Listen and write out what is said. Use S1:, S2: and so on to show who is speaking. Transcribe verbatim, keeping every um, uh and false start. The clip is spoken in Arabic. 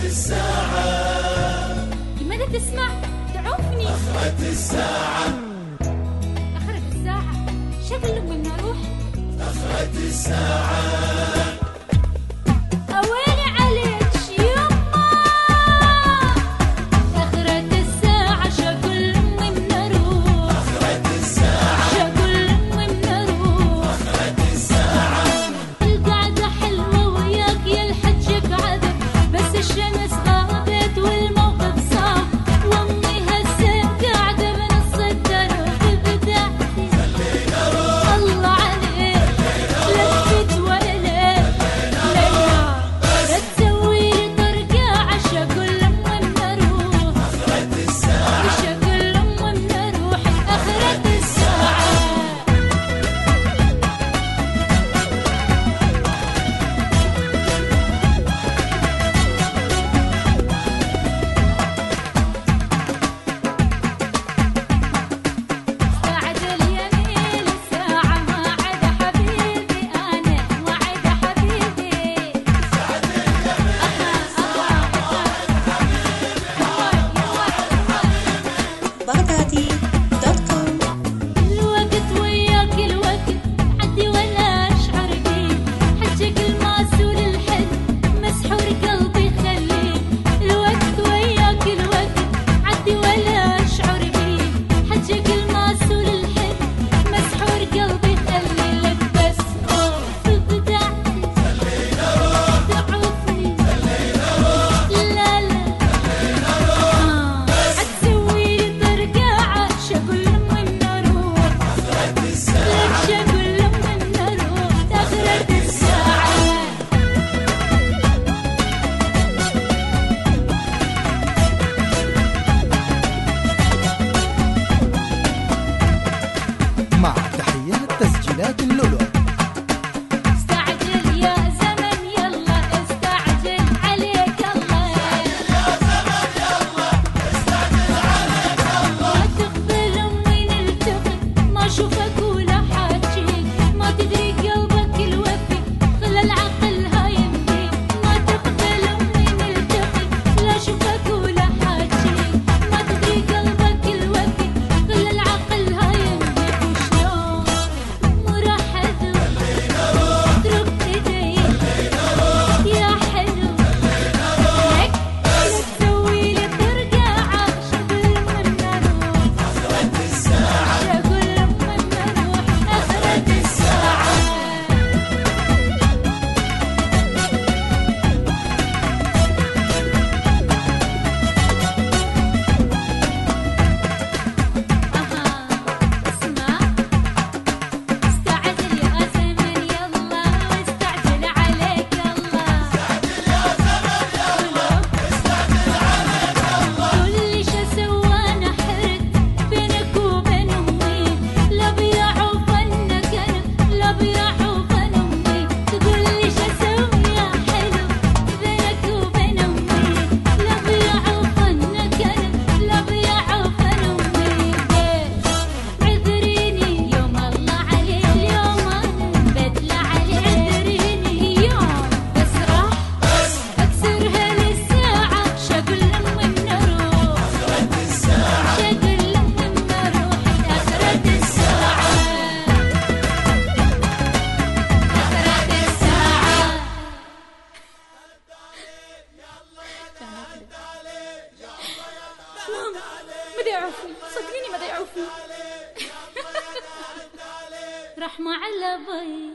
S1: الساعة.
S2: لماذا تسمع؟ دعوفني.
S1: أخرت الساعة.
S2: أخرت الساعة. شكله من نروح.
S1: أخرت الساعة.
S3: مع تحيات تسجيلات اللؤلؤ.
S2: استعجل يا زمن يلا استعجل عليك الله.
S1: استعجل يا زمن يلا استعجل عليك الله.
S2: ما تقبل أمي نلتقي ما أشوفك ولا حاجيك. ما تدري قلبك الوفي خلى العقل هايمني. ما تقبل أمي نلتقي لا أشوفك ولا حاجيك. ما تدري قلبك الوفي خلى العقل هايمني. ماما ما يعرفني صدقيني ما يعرفني. رحمة على بي